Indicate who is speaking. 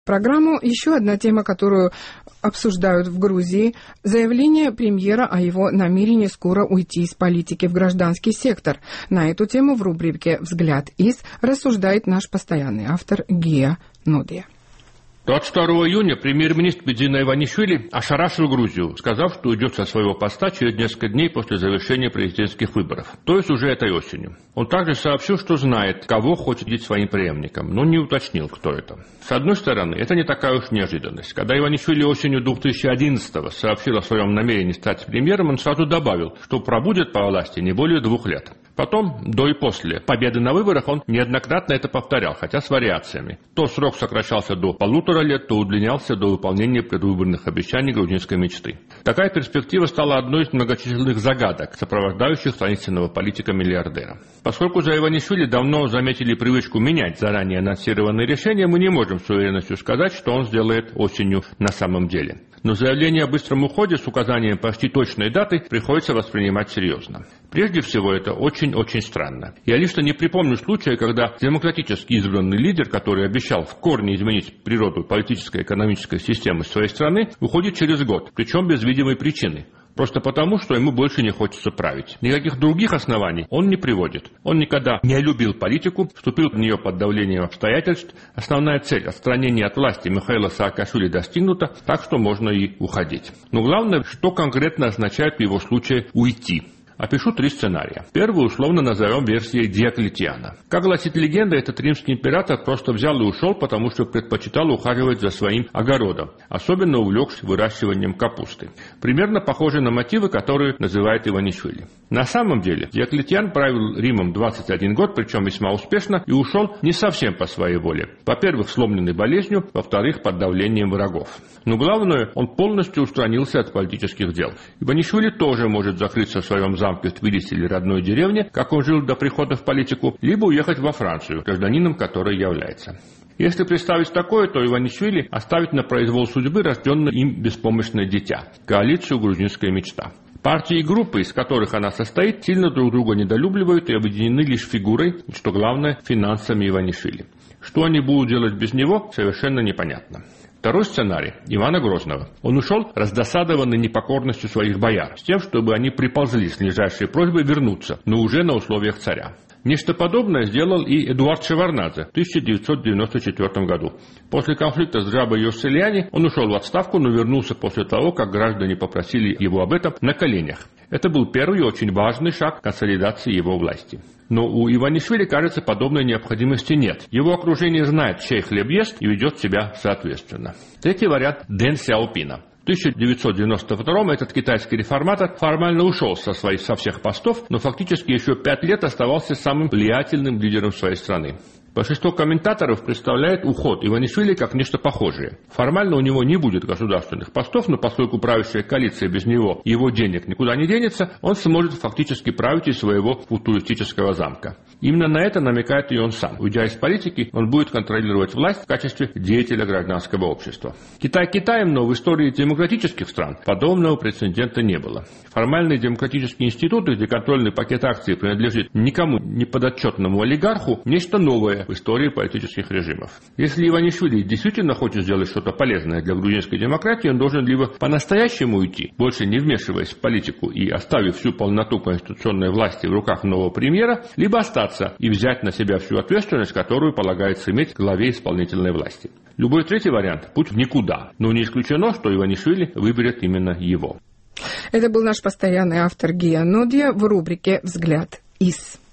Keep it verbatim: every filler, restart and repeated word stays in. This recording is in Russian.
Speaker 1: Программу еще одна тема, которую обсуждают в Грузии, заявление премьера о его намерении скоро уйти из политики в гражданский сектор. На эту тему в рубрике «Взгляд из» рассуждает наш постоянный автор Гия Нодия.
Speaker 2: двадцать второго июня премьер-министр Бедзина Иванишвили ошарашил Грузию, сказав, что уйдет со своего поста через несколько дней после завершения президентских выборов, то есть уже этой осенью. Он также сообщил, что знает, кого хочет видеть своим преемником, но не уточнил, кто это. С одной стороны, это не такая уж неожиданность. Когда Иванишвили осенью две тысячи одиннадцатого сообщил о своем намерении стать премьером, он сразу добавил, что пробудет по власти не более двух лет. Потом, до и после победы на выборах, он неоднократно это повторял, хотя с вариациями. То срок сокращался до полутора лет, то удлинялся до выполнения предвыборных обещаний грузинской мечты. Такая перспектива стала одной из многочисленных загадок, сопровождающих таинственного политика-миллиардера. Поскольку за Иванишвили давно заметили привычку менять заранее анонсированные решения, мы не можем с уверенностью сказать, что он сделает осенью на самом деле. Но заявление о быстром уходе с указанием почти точной даты приходится воспринимать серьезно. Прежде всего, это очень-очень странно. Я лично не припомню случая, когда демократически избранный лидер, который обещал в корне изменить природу политической и экономической системы своей страны, уходит через год, причем без видимой причины. Просто потому, что ему больше не хочется править. Никаких других оснований он не приводит. Он никогда не любил политику, вступил в нее под давлением обстоятельств. Основная цель отстранения от власти Михаила Саакашвили достигнута, так что можно и уходить. Но главное, что конкретно означает в его случае «уйти». Опишу три сценария. Первый условно назовем версией Диоклетиана. Как гласит легенда, этот римский император просто взял и ушел, потому что предпочитал ухаживать за своим огородом, особенно увлекшись выращиванием капусты. Примерно похожи на мотивы, которые называет Иванишвили. На самом деле Диоклетиан правил Римом двадцать один год, причем весьма успешно, и ушел не совсем по своей воле. Во-первых, сломленный болезнью, во-вторых, под давлением врагов. Но главное, он полностью устранился от политических дел. Иванишвили тоже может закрыться в своем замке в Тбилиси или родной деревне, как он жил до прихода в политику, либо уехать во Францию, гражданином которой является. Если представить такое, то Иванишвили оставит на произвол судьбы рожденное им беспомощное дитя – коалицию «Грузинская мечта». Партии и группы, из которых она состоит, сильно друг друга недолюбливают и объединены лишь фигурой, что главное, финансами Иванишвили. Что они будут делать без него, совершенно непонятно. Второй сценарий – Ивана Грозного. Он ушел раздосадованный непокорностью своих бояр, с тем, чтобы они приползли с нижайшей просьбой вернуться, но уже на условиях царя. Нечто подобное сделал и Эдуард Шеварднадзе в тысяча девятьсот девяносто четвёртом году. После конфликта с Джабой Йосселяни он ушел в отставку, но вернулся после того, как граждане попросили его об этом на коленях. Это был первый и очень важный шаг консолидации его власти. Но у Иванишвили, кажется, подобной необходимости нет. Его окружение знает, чей хлеб ест, и ведет себя соответственно. Третий вариант – Дэн Сяопина. В тысяча девятьсот девяносто втором этот китайский реформатор формально ушел со, своих, со всех постов, но фактически еще пять лет оставался самым влиятельным лидером своей страны. Большинство комментаторов представляет уход Иванишвили как нечто похожее. Формально у него не будет государственных постов, но поскольку правящая коалиция без него, его денег никуда не денется, он сможет фактически править из своего футуристического замка. Именно на это намекает и он сам. Уйдя из политики, он будет контролировать власть в качестве деятеля гражданского общества. Китай Китаем, но в истории демократических стран подобного прецедента не было. Формальные демократические институты, где контрольный пакет акций принадлежит никому не подотчетному олигарху, нечто новое в истории политических режимов. Если Иванишвили действительно хочет сделать что-то полезное для грузинской демократии, он должен либо по-настоящему уйти, больше не вмешиваясь в политику и оставив всю полноту конституционной власти в руках нового премьера, либо остаться и взять на себя всю ответственность, которую полагается иметь главе исполнительной власти. Любой третий вариант – путь в никуда, но не исключено, что Иванишвили выберет именно его.
Speaker 1: Это был наш постоянный автор Гия Нодия в рубрике «Взгляд из».